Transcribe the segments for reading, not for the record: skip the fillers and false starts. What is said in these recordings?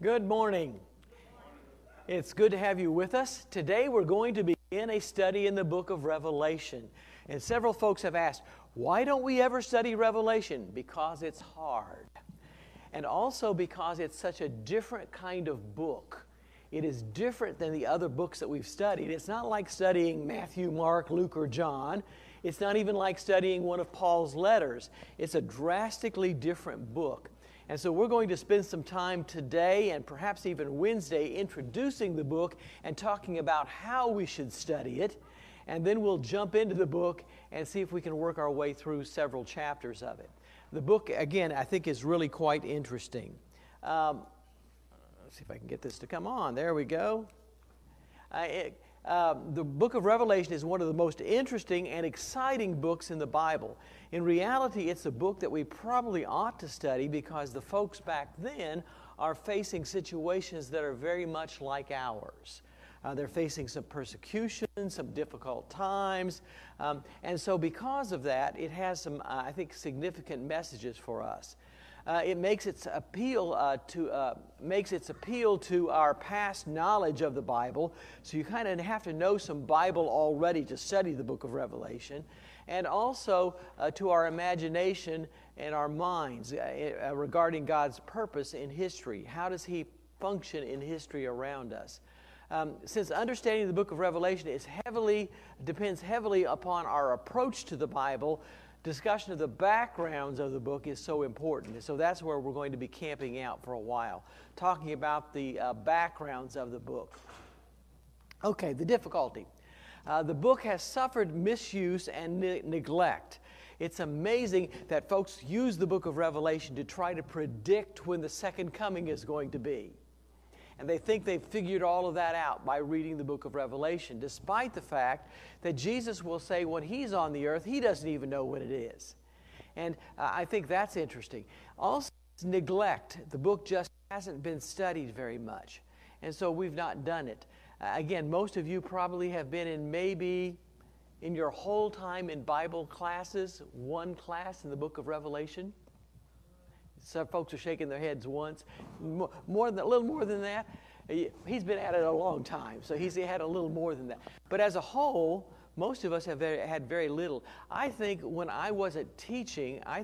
Good morning. It's good to have you with us. Today we're going to begin a study in the book of Revelation. And several folks have asked, why don't we ever study Revelation? Because it's hard. And also because it's such a different kind of book. It is different than the other books that we've studied. It's not like studying Matthew, Mark, Luke, or John. It's not even like studying one of Paul's letters. It's a drastically different book. And so we're going to spend some time today and perhaps even Wednesday introducing the book and talking about how we should study it. And then we'll jump into the book and see if we can work our way through several chapters of it. The book, again, I think is really quite interesting. Let's see if I can get this to come on. There we go. The book of Revelation is one of the most interesting and exciting books in the Bible. In reality, it's a book that we probably ought to study because the folks back then are facing situations that are very much like ours. They're facing some persecution, some difficult times, and so because of that, it has some, I think, significant messages for us. It makes its appeal to our past knowledge of the Bible. So you kind of have to know some Bible already to study the book of Revelation, and also to our imagination and our minds regarding God's purpose in history. How does He function in history around us? Since understanding the book of Revelation depends heavily upon our approach to the Bible, discussion of the backgrounds of the book is so important. So that's where we're going to be camping out for a while, talking about the backgrounds of the book. Okay, the difficulty. The book has suffered misuse and neglect. It's amazing that folks use the book of Revelation to try to predict when the second coming is going to be. And they think they've figured all of that out by reading the book of Revelation, despite the fact that Jesus will say when He's on the earth, He doesn't even know when it is. And I think that's interesting. Also, neglect. The book just hasn't been studied very much. And so we've not done it. Again, most of you probably have been in your whole time in Bible classes, one class in the book of Revelation. Some folks are shaking their heads once. A little more than that. He's been at it a long time, so he's had a little more than that. But as a whole, most of us have had very little. I think when I wasn't teaching, I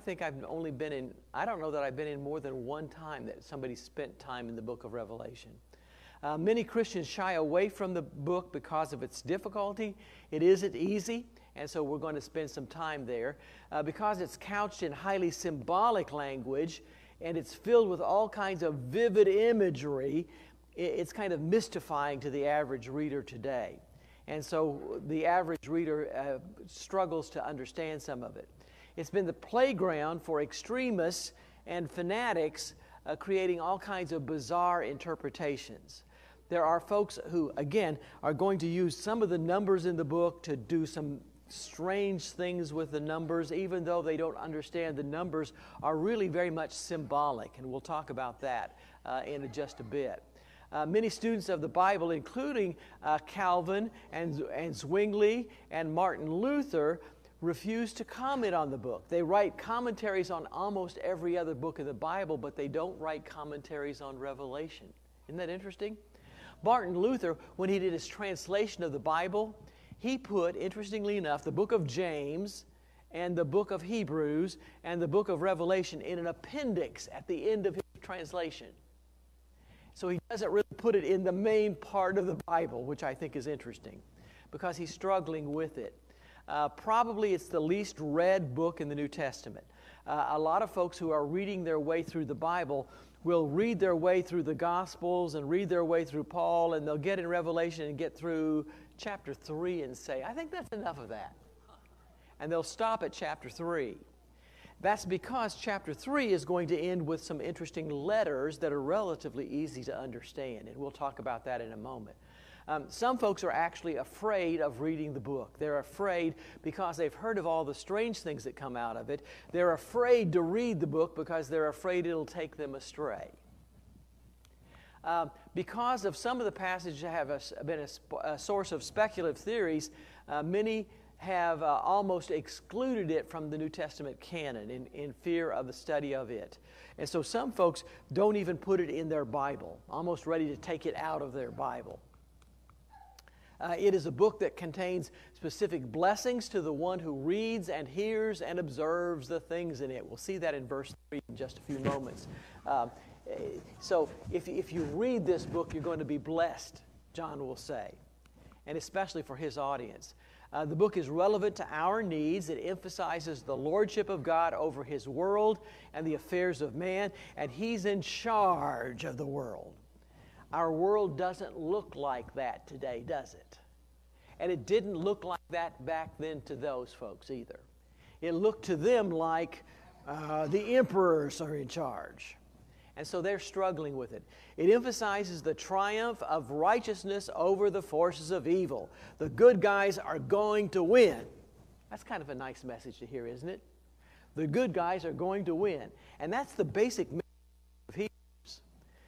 don't know that I've been in more than one time that somebody spent time in the book of Revelation. Many Christians shy away from the book because of its difficulty. It isn't easy. And so we're going to spend some time there. Because it's couched in highly symbolic language and it's filled with all kinds of vivid imagery, it's kind of mystifying to the average reader today. And so the average reader struggles to understand some of it. It's been the playground for extremists and fanatics creating all kinds of bizarre interpretations. There are folks who, again, are going to use some of the numbers in the book to do some strange things with the numbers, even though they don't understand the numbers are really very much symbolic, and we'll talk about that in just a bit. Many students of the Bible, including Calvin and Zwingli and Martin Luther, refuse to comment on the book. They write commentaries on almost every other book in the Bible, but they don't write commentaries on Revelation. Isn't that interesting? Martin Luther, when he did his translation of the Bible, he put, interestingly enough, the book of James and the book of Hebrews and the book of Revelation in an appendix at the end of his translation. So he doesn't really put it in the main part of the Bible, which I think is interesting, because he's struggling with it. Probably it's the least read book in the New Testament. A lot of folks who are reading their way through the Bible will read their way through the Gospels and read their way through Paul, and they'll get in Revelation and get through chapter 3 and say, I think that's enough of that. And they'll stop at chapter 3. That's because chapter 3 is going to end with some interesting letters that are relatively easy to understand, and we'll talk about that in a moment. Some folks are actually afraid of reading the book. They're afraid because they've heard of all the strange things that come out of it. They're afraid to read the book because they're afraid it'll take them astray. Because of some of the passages that have been a source of speculative theories, many have almost excluded it from the New Testament canon in fear of the study of it. And so some folks don't even put it in their Bible, almost ready to take it out of their Bible. It is a book that contains specific blessings to the one who reads and hears and observes the things in it. We'll see that in verse 3 in just a few moments. So if you read this book, you're going to be blessed, John will say, and especially for his audience. The book is relevant to our needs. It emphasizes the lordship of God over his world and the affairs of man, and he's in charge of the world. Our world doesn't look like that today, does it? And it didn't look like that back then to those folks either. It looked to them like the emperors are in charge. And so they're struggling with it. It emphasizes the triumph of righteousness over the forces of evil. The good guys are going to win. That's kind of a nice message to hear, isn't it? The good guys are going to win. And that's the basic message of Hebrews.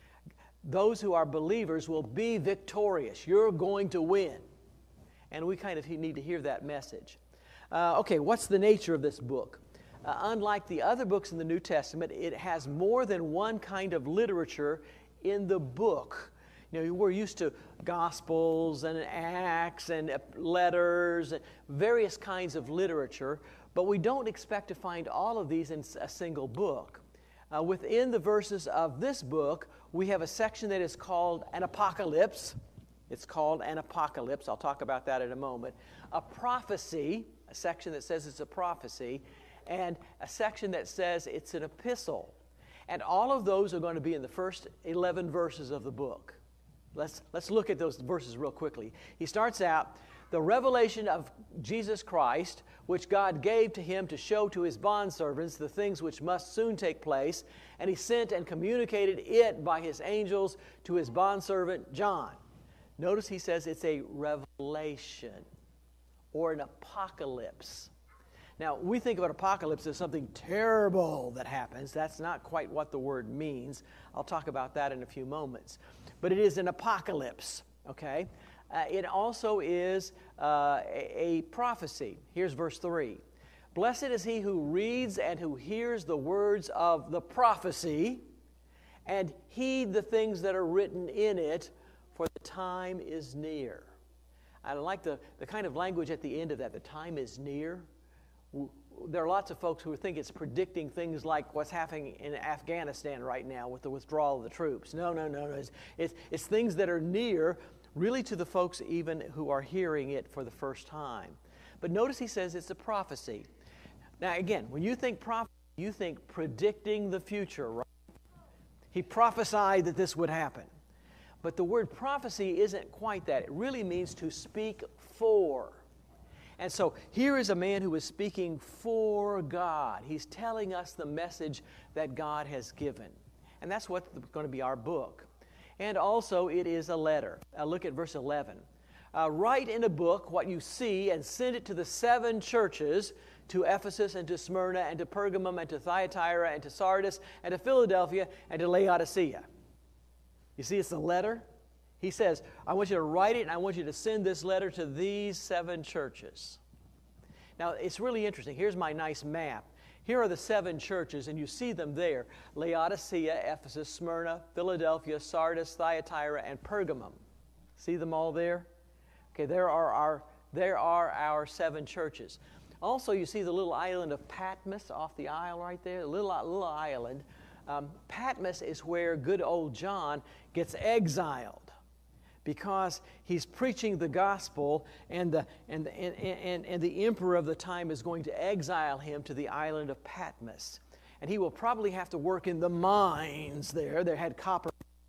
Those who are believers will be victorious. You're going to win. And we kind of need to hear that message. Okay, what's the nature of this book? Unlike the other books in the New Testament, it has more than one kind of literature in the book. You know, we're used to Gospels and Acts and letters, and various kinds of literature, but we don't expect to find all of these in a single book. Within the verses of this book, we have a section that is called an apocalypse. It's called an apocalypse. I'll talk about that in a moment. A prophecy, a section that says it's a prophecy, and a section that says it's an epistle. And all of those are going to be in the first 11 verses of the book. Let's look at those verses real quickly. He starts out, the revelation of Jesus Christ, which God gave to him to show to his bondservants the things which must soon take place, and he sent and communicated it by his angels to his bondservant John. Notice he says it's a revelation or an apocalypse. Now, we think of an apocalypse as something terrible that happens. That's not quite what the word means. I'll talk about that in a few moments. But it is an apocalypse, okay? It also is a prophecy. Here's verse 3. Blessed is he who reads and who hears the words of the prophecy and heed the things that are written in it, for the time is near. I like the kind of language at the end of that, the time is near. There are lots of folks who think it's predicting things like what's happening in Afghanistan right now with the withdrawal of the troops. No. It's things that are near, really, to the folks even who are hearing it for the first time. But notice he says it's a prophecy. Now, again, when you think prophecy, you think predicting the future, right? He prophesied that this would happen. But the word prophecy isn't quite that. It really means to speak for. And so here is a man who is speaking for God. He's telling us the message that God has given. And that's what's going to be our book. And also it is a letter. Look at verse 11. Write in a book what you see and send it to the 7 churches, to Ephesus and to Smyrna and to Pergamum and to Thyatira and to Sardis and to Philadelphia and to Laodicea. You see, it's a letter. He says, I want you to write it, and I want you to send this letter to these 7 churches. Now, it's really interesting. Here's my nice map. Here are the 7 churches, and you see them there. Laodicea, Ephesus, Smyrna, Philadelphia, Sardis, Thyatira, and Pergamum. See them all there? Okay, there are our 7 churches. Also, you see the little island of Patmos off the aisle right there, a little island. Patmos is where good old John gets exiled because he's preaching the gospel, and the emperor of the time is going to exile him to the island of Patmos. And he will probably have to work in the mines there. They had copper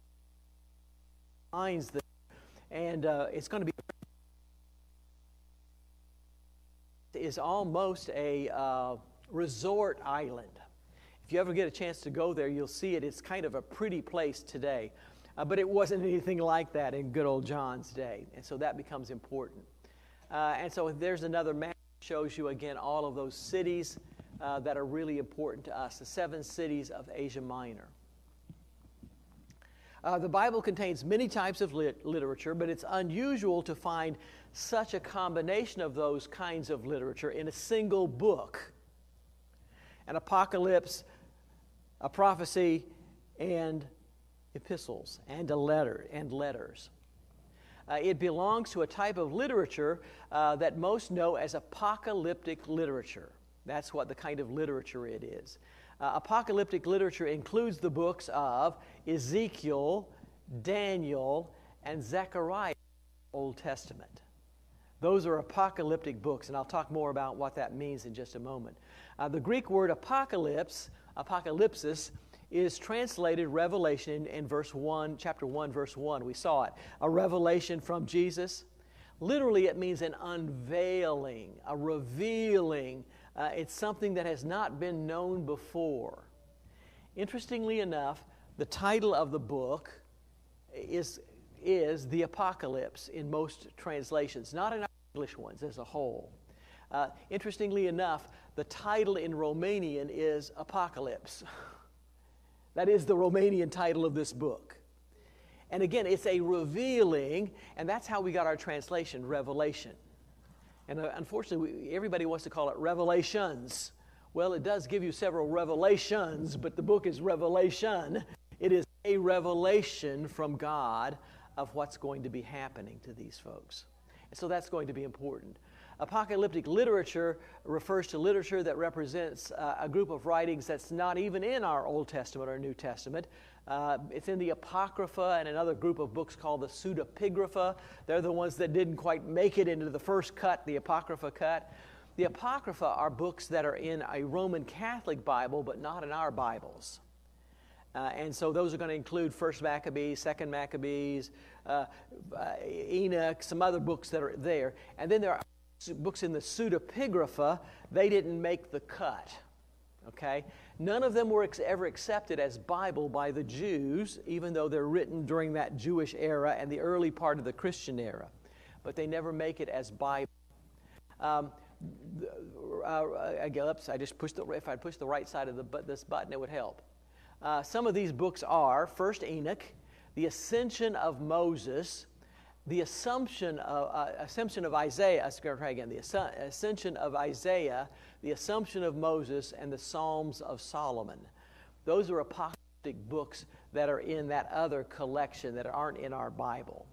mines there. And it's going to be is almost a resort island. If you ever get a chance to go there, you'll see it. It's kind of a pretty place today. But it wasn't anything like that in good old John's day. And so that becomes important. And so there's another map that shows you, again, all of those cities that are really important to us, the 7 cities of Asia Minor. The Bible contains many types of literature, but it's unusual to find such a combination of those kinds of literature in a single book. An apocalypse, a prophecy, and epistles, and letters. It belongs to a type of literature that most know as apocalyptic literature. That's what the kind of literature it is. Apocalyptic literature includes the books of Ezekiel, Daniel, and Zechariah, Old Testament. Those are apocalyptic books, and I'll talk more about what that means in just a moment. The Greek word apocalypsis, is translated revelation in verse 1, chapter 1, verse 1. We saw it. A revelation from Jesus. Literally, it means an unveiling, a revealing. It's something that has not been known before. Interestingly enough, the title of the book is the Apocalypse in most translations, not in our English ones as a whole. Interestingly enough, the title in Romanian is Apocalypse. That is the Romanian title of this book. And again, it's a revealing, and that's how we got our translation, Revelation. And unfortunately, everybody wants to call it Revelations. Well, it does give you several revelations, but the book is Revelation. It is a revelation from God of what's going to be happening to these folks. And so that's going to be important. Apocalyptic literature refers to literature that represents a group of writings that's not even in our Old Testament or New Testament. It's in the Apocrypha and another group of books called the Pseudepigrapha. They're the ones that didn't quite make it into the first cut, the Apocrypha cut. The Apocrypha are books that are in a Roman Catholic Bible, but not in our Bibles. And so those are going to include 1st Maccabees, 2nd Maccabees, Enoch, some other books that are there. And then there are books in the Pseudepigrapha. They didn't make the cut. Okay? None of them were ever accepted as Bible by the Jews, even though they're written during that Jewish era and the early part of the Christian era. But they never make it as Bible. I just pushed if I pushed the right side of this button, it would help. Some of these books are 1st Enoch, the Ascension of Moses, the Assumption of Isaiah. Let's try again. The Ascension of Isaiah, the Assumption of Moses, and the Psalms of Solomon. Those are apocalyptic books that are in that other collection that aren't in our Bible.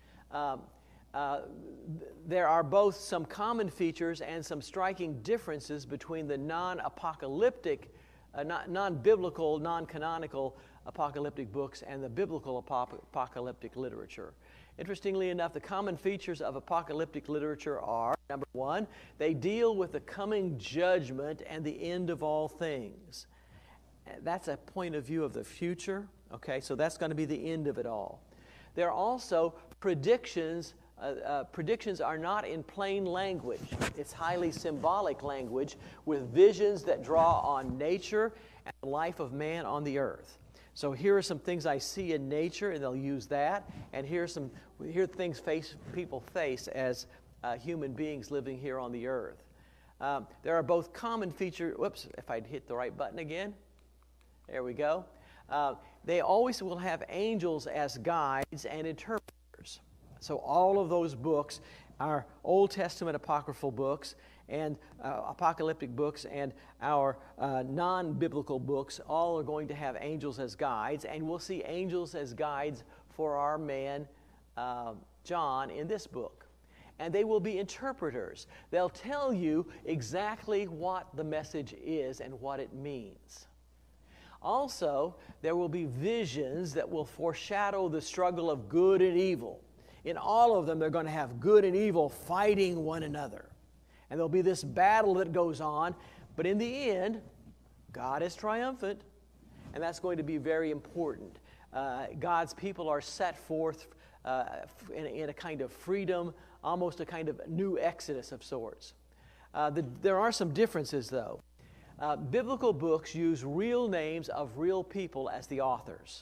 There are both some common features and some striking differences between the non-apocalyptic, non-biblical, non-canonical apocalyptic books and the biblical apocalyptic literature. Interestingly enough, the common features of apocalyptic literature are, number one, they deal with the coming judgment and the end of all things. That's a point of view of the future, okay? So that's going to be the end of it all. There are also predictions. Predictions are not in plain language. It's highly symbolic language with visions that draw on nature and the life of man on the earth. So here are some things I see in nature, and they'll use that. And here are things people face as human beings living here on the earth. There are both common features. Whoops, if I'd hit the right button again. There we go. They always will have angels as guides and interpreters. So all of those books are Old Testament apocryphal books and apocalyptic books and our non-biblical books all are going to have angels as guides, and we'll see angels as guides for our man John in this book. And they will be interpreters. They'll tell you exactly what the message is and what it means. Also, there will be visions that will foreshadow the struggle of good and evil. In all of them, they're going to have good and evil fighting one another. And there'll be this battle that goes on, but in the end, God is triumphant, and that's going to be very important. God's people are set forth in a kind of freedom, almost a kind of new exodus of sorts. There are some differences, though. Biblical books use real names of real people as the authors.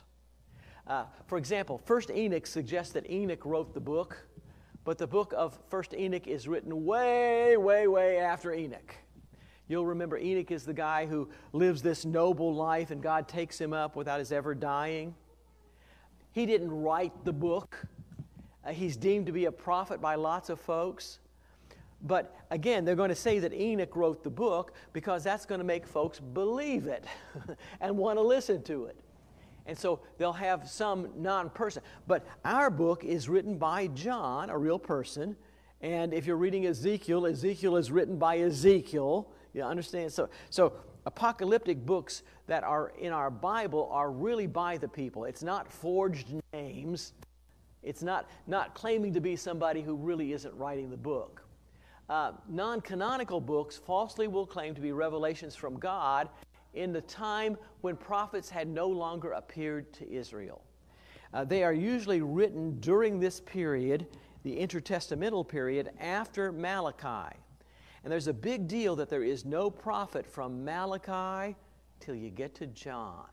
For example, 1st Enoch suggests that Enoch wrote the book, but the book of 1st Enoch is written way, way, way after Enoch. You'll remember Enoch is the guy who lives this noble life and God takes him up without his ever dying. He didn't write the book. He's deemed to be a prophet by lots of folks. But again, they're going to say that Enoch wrote the book because that's going to make folks believe it and want to listen to it. And so they'll have some non-person. But our book is written by John, a real person. And if you're reading Ezekiel, Ezekiel is written by Ezekiel. You understand? So apocalyptic books that are in our Bible are really by the people. It's not forged names. It's not claiming to be somebody who really isn't writing the book. Non-canonical books falsely will claim to be revelations from God in the time when prophets had no longer appeared to Israel. They are usually written during this period, the intertestamental period, after Malachi. And there's a big deal that there is no prophet from Malachi till you get to John.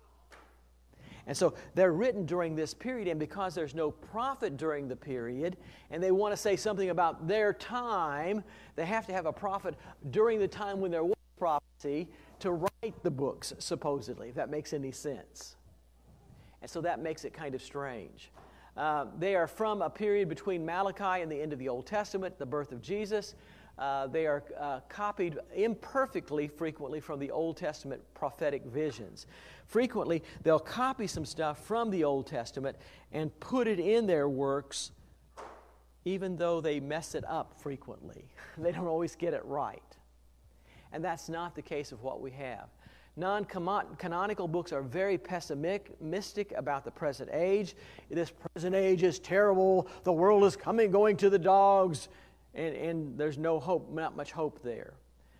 And so they're written during this period, and because there's no prophet during the period, and they want to say something about their time, they have to have a prophet during the time when there was prophecy to write the books, supposedly, if that makes any sense. And so that makes it kind of strange. They are from a period between Malachi and the end of the Old Testament, the birth of Jesus. They are copied imperfectly, frequently, from the Old Testament prophetic visions. Frequently, they'll copy some stuff from the Old Testament and put it in their works, even though they mess it up frequently. They don't always get it right. And that's not the case of what we have. Non-canonical books are very pessimistic about the present age. This present age is terrible. The world is going to the dogs. And there's no hope, not much hope there.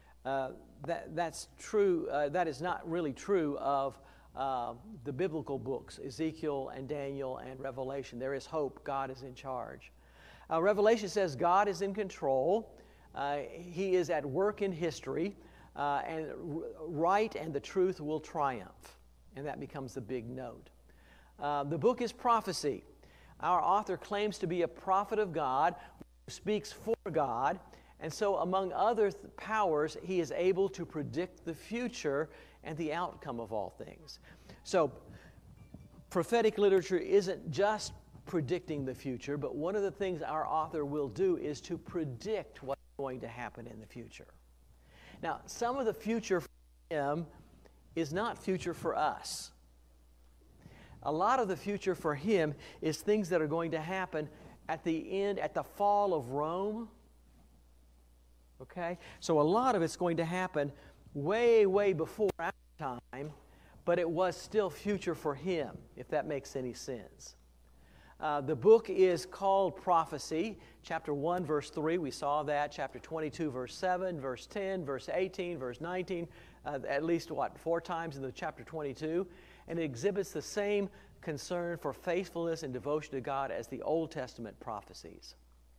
That's true. That is not really true of the biblical books, Ezekiel and Daniel and Revelation. There is hope. God is in charge. Revelation says God is in control. He is at work in history, and right and the truth will triumph. And that becomes the big note. The book is prophecy. Our author claims to be a prophet of God, speaks for God, and so among other powers, he is able to predict the future and the outcome of all things. So prophetic literature isn't just predicting the future, but one of the things our author will do is to predict what's going to happen in the future. Now, some of the future for him is not future for us. A lot of the future for him is things that are going to happen at the end, at the fall of Rome. Okay? So a lot of it's going to happen way, way before our time, but it was still future for him, if that makes any sense. The book is called Prophecy. Chapter 1, verse 3, we saw that. Chapter 22, verse 7, verse 10, verse 18, verse 19, at least, 4 times in the chapter 22. And it exhibits the same concern for faithfulness and devotion to God as the Old Testament prophecies.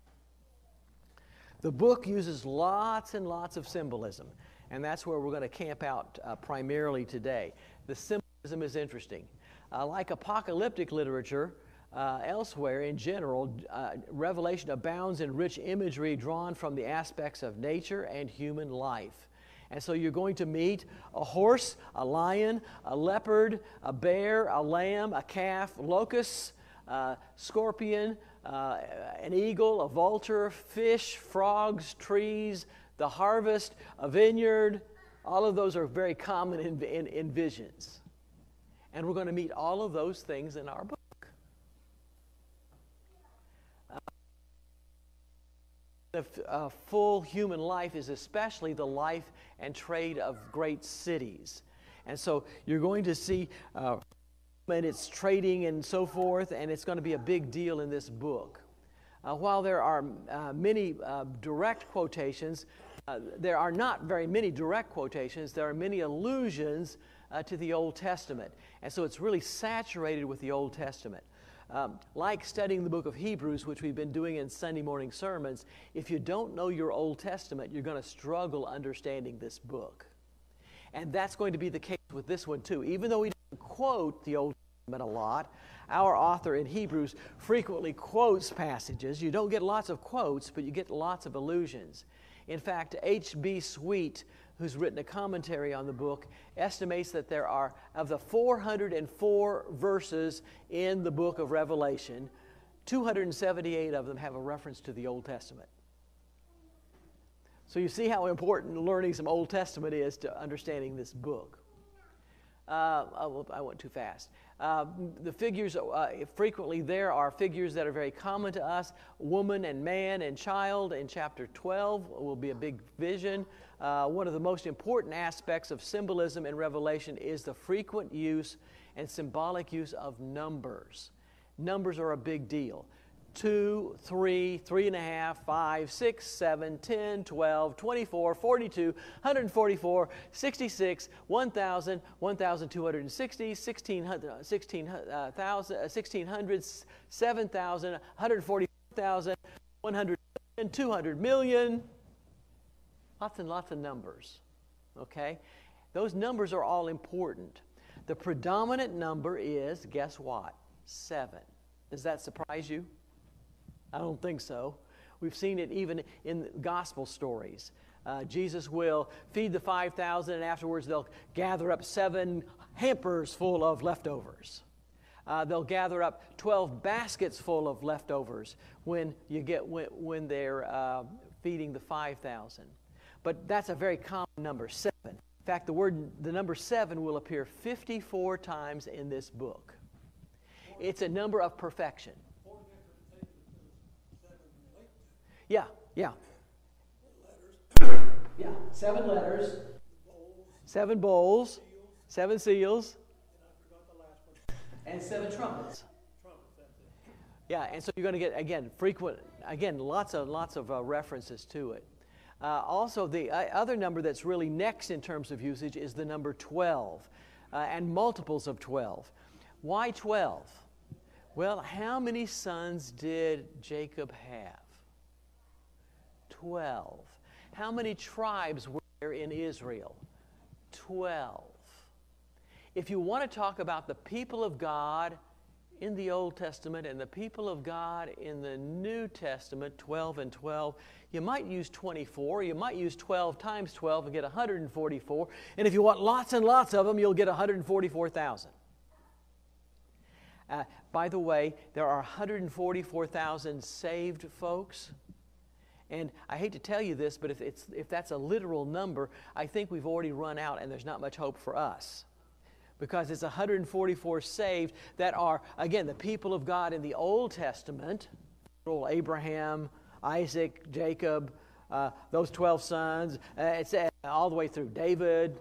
The book uses lots and lots of symbolism, and that's where we're going to camp out primarily today. The symbolism is interesting. Like apocalyptic literature, elsewhere in general, Revelation abounds in rich imagery drawn from the aspects of nature and human life. And so you're going to meet a horse, a lion, a leopard, a bear, a lamb, a calf, locusts, scorpion, an eagle, a vulture, fish, frogs, trees, the harvest, a vineyard. All of those are very common in visions. And we're going to meet all of those things in our book. The full human life is especially the life and trade of great cities. And so you're going to see and its trading and so forth, and it's going to be a big deal in this book. While there are many direct quotations, there are not very many direct quotations. There are many allusions to the Old Testament. And so it's really saturated with the Old Testament. Like studying the book of Hebrews, which we've been doing in Sunday morning sermons, if you don't know your Old Testament, you're going to struggle understanding this book. And that's going to be the case with this one too. Even though we don't quote the Old Testament a lot, our author in Hebrews frequently quotes passages. You don't get lots of quotes, but you get lots of allusions. In fact, H.B. Sweet who's written a commentary on the book, estimates that there are, of the 404 verses in the book of Revelation, 278 of them have a reference to the Old Testament. So you see how important learning some Old Testament is to understanding this book. I went too fast. The figures, frequently there are figures that are very common to us. Woman and man and child in chapter 12 will be a big vision. One of the most important aspects of symbolism in Revelation is the frequent use and symbolic use of numbers. Numbers are a big deal. 2, 3, 3.5, 5, 6, 7, 10, 12, 24, 42, 144, 66, 1,000, 1,260, 1,600, 7,000, 144,000, 100 million, 200 million. Lots and lots of numbers, okay? Those numbers are all important. The predominant number is, guess what? 7. Does that surprise you? I don't think so. We've seen it even in gospel stories. Jesus will feed the 5,000, and afterwards they'll gather up 7 hampers full of leftovers. They'll gather up 12 baskets full of leftovers when they're feeding the 5,000. But that's a very common number, 7. In fact, the number 7 will appear 54 times in this book. It's a number of perfection. Yeah. Yeah, 7 letters, 7 bowls, 7 seals, and 7 trumpets. Yeah, and so you're going to get, lots of references to it. Also, the other number that's really next in terms of usage is the number 12, and multiples of 12. Why 12? Well, how many sons did Jacob have? 12. How many tribes were there in Israel? 12. If you want to talk about the people of God in the Old Testament and the people of God in the New Testament, 12 and 12, you might use 24. You might use 12 times 12 and get 144. And if you want lots and lots of them, you'll get 144,000. By the way, there are 144,000 saved folks. And I hate to tell you this, but if that's a literal number, I think we've already run out and there's not much hope for us. Because it's 144 saved that are, again, the people of God in the Old Testament, Abraham, Isaac, Jacob, those 12 sons, it's all the way through David,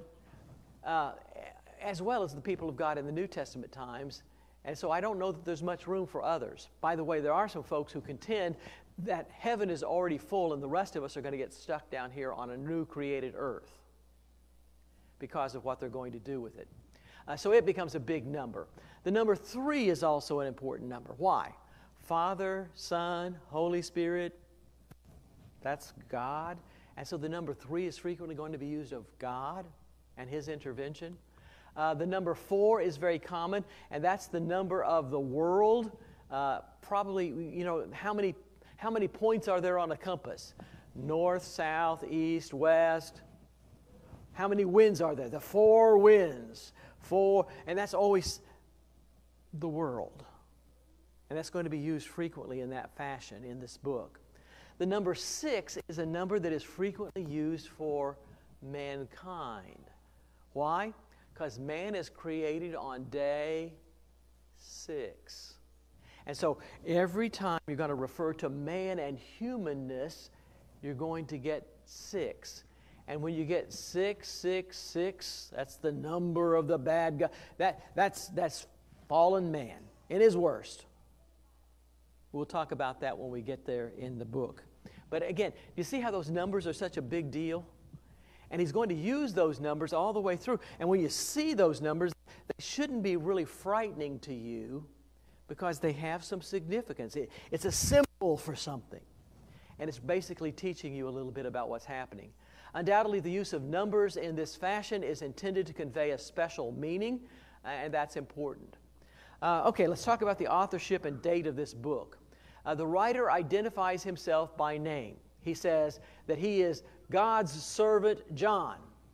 as well as the people of God in the New Testament times. And so I don't know that there's much room for others. By the way, there are some folks who contend that heaven is already full and the rest of us are going to get stuck down here on a new created earth because of what they're going to do with it. So it becomes a big number. The number 3 is also an important number. Why? Father, Son, Holy Spirit, that's God. And so the number 3 is frequently going to be used of God and His intervention. The number 4 is very common, and that's the number of the world. Probably, how many points are there on a compass? North, south, east, west. How many winds are there? The 4 winds. 4, and that's always the world. And that's going to be used frequently in that fashion in this book. The number 6 is a number that is frequently used for mankind. Why? Because man is created on day 6. And so every time you're going to refer to man and humanness, you're going to get 6. And when you get 666, that's the number of the bad guy. That's fallen man in his worst. We'll talk about that when we get there in the book. But again, you see how those numbers are such a big deal? And he's going to use those numbers all the way through. And when you see those numbers, they shouldn't be really frightening to you because they have some significance. It's a symbol for something. And it's basically teaching you a little bit about what's happening. Undoubtedly, the use of numbers in this fashion is intended to convey a special meaning, and that's important. Okay, let's talk about the authorship and date of this book. The writer identifies himself by name. He says that he is God's servant John.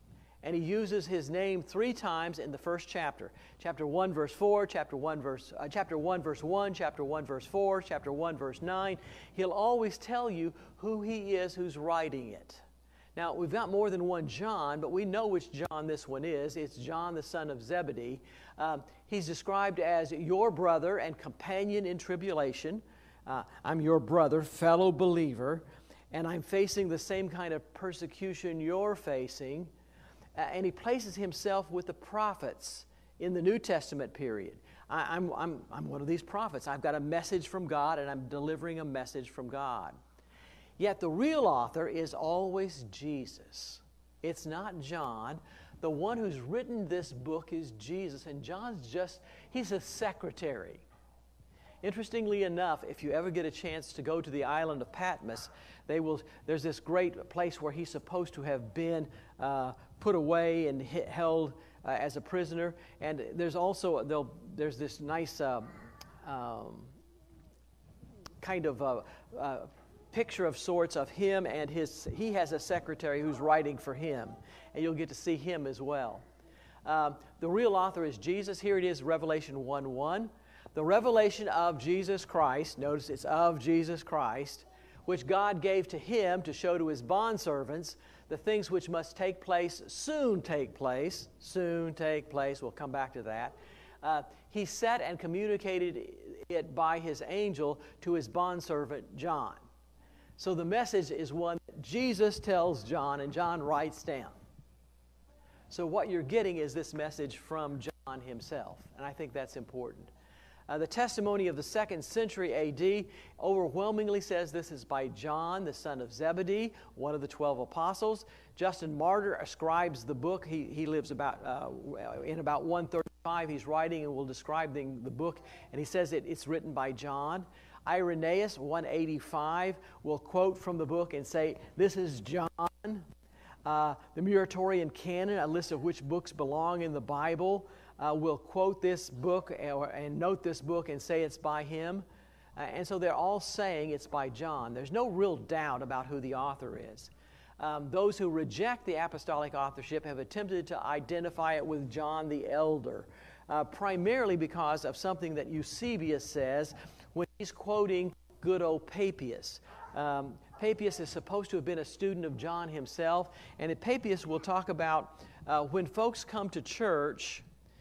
and he uses his name 3 times in the first chapter. Chapter 1, verse 4, chapter 1, verse 1, chapter 1, verse 4, chapter 1, verse 9. He'll always tell you who he is who's writing it. Now, we've got more than one John, but we know which John this one is. It's John, the son of Zebedee. He's described as your brother and companion in tribulation. I'm your brother, fellow believer, and I'm facing the same kind of persecution you're facing. And he places himself with the prophets in the New Testament period. I'm one of these prophets. I've got a message from God, and I'm delivering a message from God. Yet the real author is always Jesus. It's not John. The one who's written this book is Jesus, and he's a secretary. Interestingly enough, if you ever get a chance to go to the island of Patmos, there's this great place where he's supposed to have been put away and held as a prisoner. And there's also, there's this nice kind of picture of sorts of him and he has a secretary who's writing for him. And you'll get to see him as well. The real author is Jesus. Here it is, Revelation 1:1. The revelation of Jesus Christ, notice it's of Jesus Christ, which God gave to him to show to his bondservants the things which must take place, soon take place, we'll come back to that. He set and communicated it by his angel to his bondservant John. So the message is one that Jesus tells John and John writes down. So what you're getting is this message from John himself, and I think that's important. The testimony of the 2nd century A.D. overwhelmingly says this is by John, the son of Zebedee, one of the 12 apostles. Justin Martyr ascribes the book. He lives in about 135. He's writing and will describe the book, and he says it's written by John. Irenaeus, 185, will quote from the book and say, this is John. The Muratorian Canon, a list of which books belong in the Bible, will quote this book and note this book and say it's by him. And so they're all saying it's by John. There's no real doubt about who the author is. Those who reject the apostolic authorship have attempted to identify it with John the Elder, primarily because of something that Eusebius says when he's quoting good old Papias. Papias is supposed to have been a student of John himself, and Papias will talk about when folks come to church,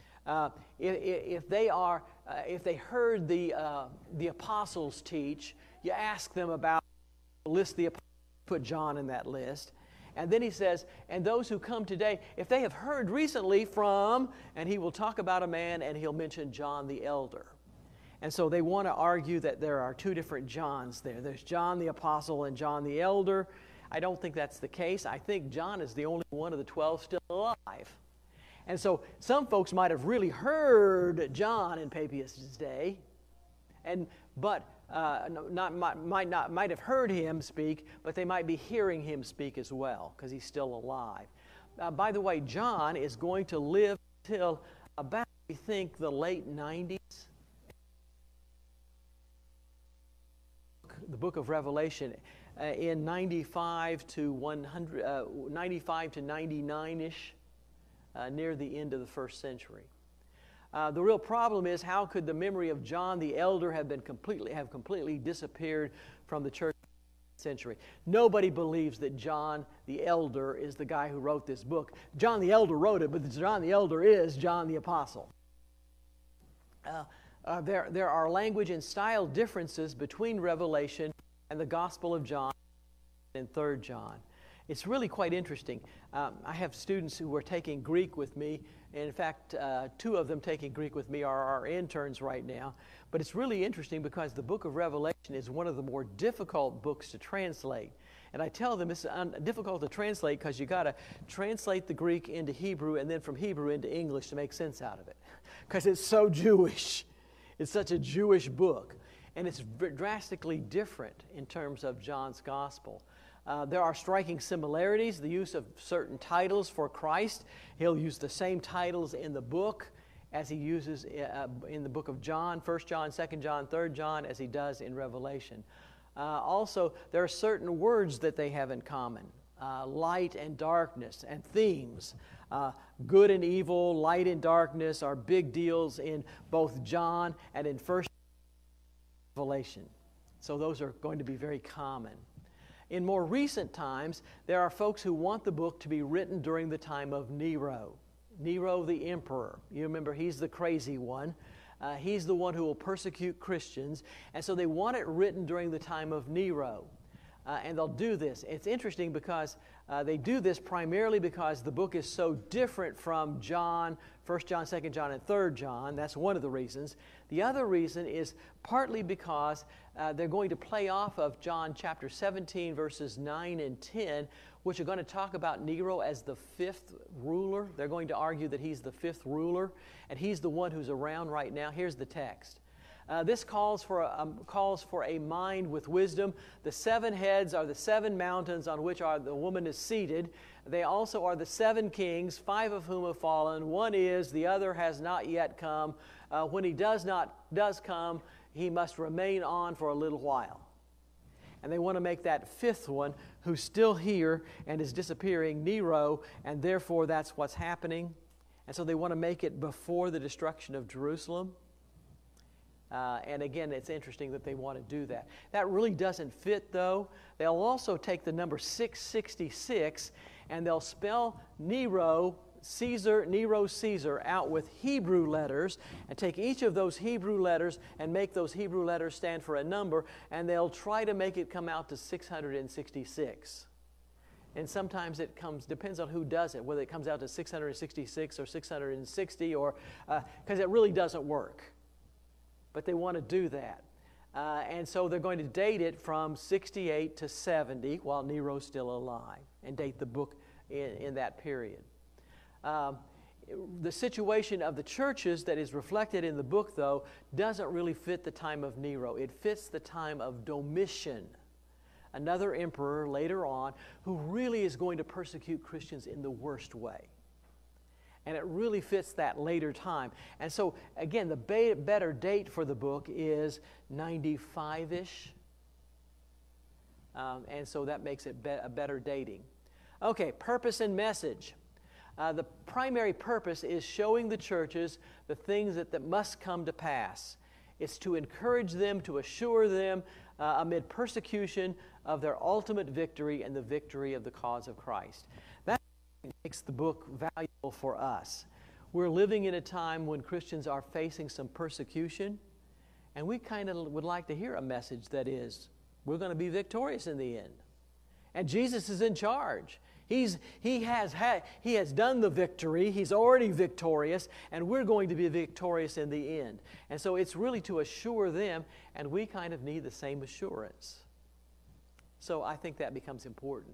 if they heard the apostles teach, you ask them about the list the apostles, put John in that list. And then he says, and those who come today, if they have heard recently from, and he will talk about a man and he'll mention John the Elder. And so they want to argue that there are 2 different Johns there. There's John the Apostle and John the Elder. I don't think that's the case. I think John is the only one of the 12 still alive. And so some folks might have really heard John in Papias' day, might have heard him speak, but they might be hearing him speak as well because he's still alive. By the way, John is going to live till about, we think, the late 90s. The book of Revelation in 95 to 99-ish, near the end of the 1st century. The real problem is, how could the memory of John the Elder have completely disappeared from the church century? Nobody believes that John the Elder is the guy who wrote this book. John the Elder wrote it, but John the Elder is John the Apostle. There are language and style differences between Revelation and the Gospel of John and 3rd John. It's really quite interesting. I have students who are taking Greek with me. In fact, 2 of them taking Greek with me are our interns right now. But it's really interesting because the book of Revelation is one of the more difficult books to translate. And I tell them it's difficult to translate because you got to translate the Greek into Hebrew and then from Hebrew into English to make sense out of it. Because it's so Jewish. It's such a Jewish book. And it's drastically different in terms of John's Gospel. There are striking similarities, the use of certain titles for Christ. He'll use the same titles in the book as he uses in the book of John, 1 John, 2 John, 3 John, as he does in Revelation. Also, there are certain words that they have in common, light and darkness and themes. Good and evil, light and darkness are big deals in both John and in First Revelation. So those are going to be very common. In more recent times, there are folks who want the book to be written during the time of Nero. Nero the emperor. You remember, he's the crazy one. He's the one who will persecute Christians. And so they want it written during the time of Nero. And they'll do this. It's interesting because they do this primarily because the book is so different from John, 1 John, 2 John, and 3 John. That's one of the reasons. The other reason is partly because they're going to play off of John chapter 17, verses 9 and 10, which are going to talk about Nero as the fifth ruler. They're going to argue that he's the fifth ruler, and he's the one who's around right now. Here's the text. This calls for a mind with wisdom. The 7 heads are the 7 mountains on which the woman is seated. They also are the 7 kings, 5 of whom have fallen. One is, the other has not yet come. When he does come, he must remain on for a little while. And they want to make that 5th one, who's still here and is disappearing, Nero, and therefore that's what's happening. And so they want to make it before the destruction of Jerusalem. And again, it's interesting that they want to do that. That really doesn't fit, though. They'll also take the number 666, and they'll spell Nero Caesar out with Hebrew letters, and take each of those Hebrew letters and make those Hebrew letters stand for a number, and they'll try to make it come out to 666. And sometimes it depends on who does it, whether it comes out to 666 or 660, or because it really doesn't work. But they want to do that. And so they're going to date it from 68 to 70 while Nero's still alive, and date the book in that period. The situation of the churches that is reflected in the book, though, doesn't really fit the time of Nero. It fits the time of Domitian, another emperor later on, who really is going to persecute Christians in the worst way. And it really fits that later time. And so, again, the better date for the book is 95-ish. And so that makes it a better dating. Okay, purpose and message. The primary purpose is showing the churches the things that must come to pass. It's to encourage them, to assure them amid persecution of their ultimate victory and the victory of the cause of Christ. That makes the book valuable for us. We're living in a time when Christians are facing some persecution, and we kind of would like to hear a message that is, we're going to be victorious in the end. And Jesus is in charge. He has done the victory. He's already victorious, and we're going to be victorious in the end. And so it's really to assure them, and we kind of need the same assurance. So I think that becomes important.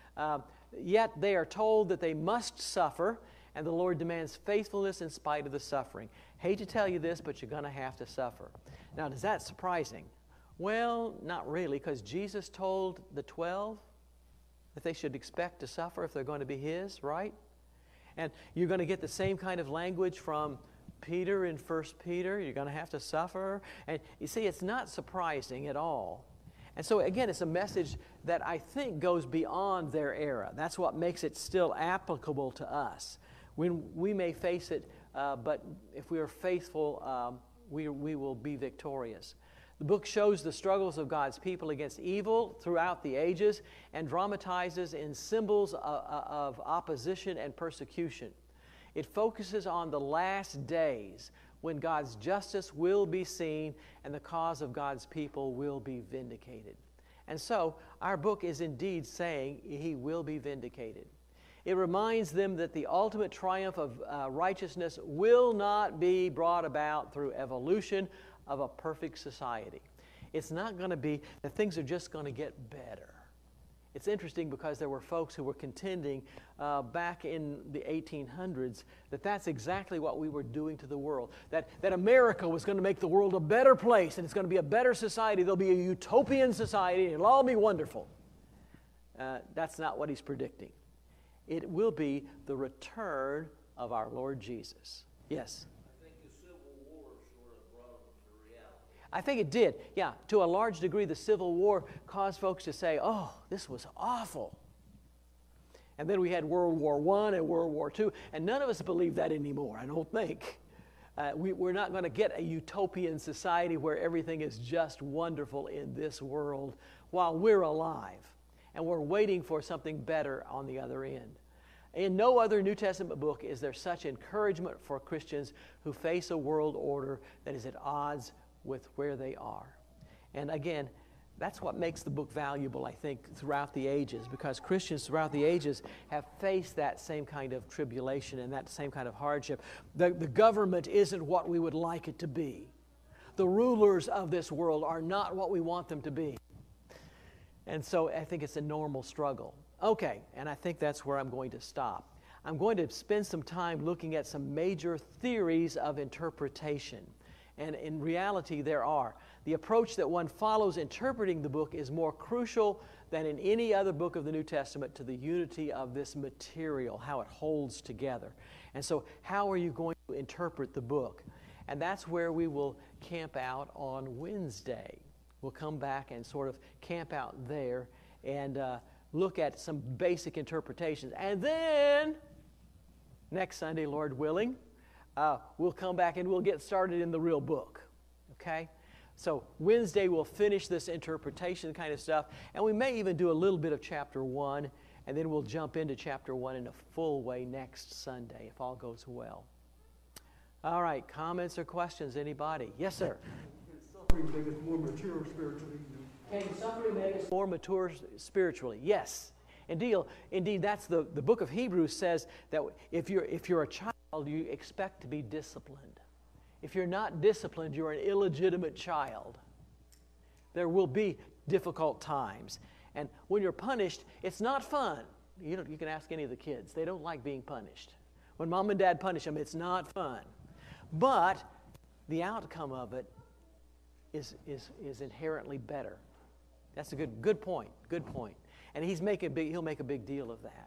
Yet they are told that they must suffer, and the Lord demands faithfulness in spite of the suffering. Hate to tell you this, but you're going to have to suffer. Now, is that surprising? Well, not really, because Jesus told the 12 that they should expect to suffer if they're going to be His, right? And you're going to get the same kind of language from Peter in 1 Peter. You're going to have to suffer. And you see, it's not surprising at all. And so, again, it's a message that I think goes beyond their era. That's what makes it still applicable to us. We may face it, but if we are faithful, we will be victorious. The book shows the struggles of God's people against evil throughout the ages and dramatizes in symbols of opposition and persecution. It focuses on the last days when God's justice will be seen and the cause of God's people will be vindicated. And so, our book is indeed saying He will be vindicated. It reminds them that the ultimate triumph of righteousness will not be brought about through evolution of a perfect society. It's not going to be that things are just going to get better. It's interesting because there were folks who were contending back in the 1800s that that's exactly what we were doing to the world. That America was going to make the world a better place, and it's going to be a better society. There'll be a utopian society, and it'll all be wonderful. That's not what he's predicting. It will be the return of our Lord Jesus. Yes? I think the Civil War sort of brought them to reality. I think it did. Yeah, to a large degree, the Civil War caused folks to say, oh, this was awful. And then we had World War I and World War II, and none of us believe that anymore, I don't think. We're not going to get a utopian society where everything is just wonderful in this world while we're alive. And we're waiting for something better on the other end. In no other New Testament book is there such encouragement for Christians who face a world order that is at odds with where they are. And again, that's what makes the book valuable, I think, throughout the ages, because Christians throughout the ages have faced that same kind of tribulation and that same kind of hardship. The government isn't what we would like it to be. The rulers of this world are not what we want them to be. And so I think it's a normal struggle. Okay, and I think that's where I'm going to stop. I'm going to spend some time looking at some major theories of interpretation. And in reality, there are. The approach that one follows interpreting the book is more crucial than in any other book of the New Testament to the unity of this material, how it holds together. And so how are you going to interpret the book? And that's where we will camp out on Wednesday. We'll come back and sort of camp out there and look at some basic interpretations. And then, next Sunday, Lord willing, we'll come back and we'll get started in the real book. Okay? So Wednesday we'll finish this interpretation kind of stuff, and we may even do a little bit of chapter 1, and then we'll jump into chapter 1 in a full way next Sunday, if all goes well. All right, comments or questions, anybody? Yes, sir? Can suffering make us more mature spiritually? Can suffering make us more mature spiritually? Yes. Indeed, that's the book of Hebrews says that if you're a child, you expect to be disciplined. If you're not disciplined, you're an illegitimate child. There will be difficult times. And when you're punished, it's not fun. You can ask any of the kids. They don't like being punished. When mom and dad punish them, it's not fun. But the outcome of it is inherently better. That's a good point. Good point. And he'll make a big deal of that.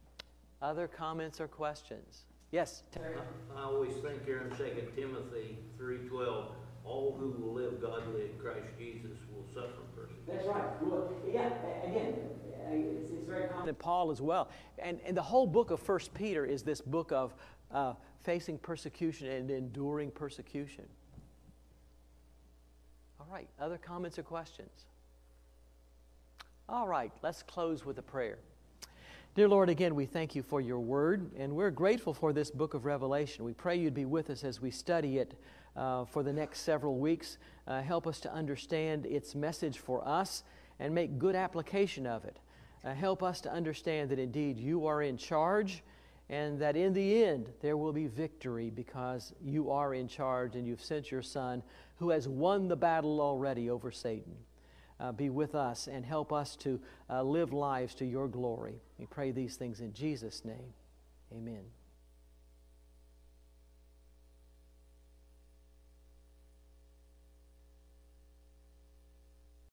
Other comments or questions? Yes, Terry? I always think here in 2 Timothy 3:12, all who will live godly in Christ Jesus will suffer persecution. That's right. Well, yeah, again, it's very common in Paul as well. And the whole book of 1 Peter is this book of facing persecution and enduring persecution. All right, other comments or questions? All right, let's close with a prayer. Dear Lord, again, we thank you for your word, and we're grateful for this book of Revelation. We pray you'd be with us as we study it for the next several weeks. Help us to understand its message for us and make good application of it. Help us to understand that indeed you are in charge and that in the end there will be victory because you are in charge and you've sent your Son who has won the battle already over Satan. Be with us and help us to live lives to your glory. We pray these things in Jesus' name. Amen.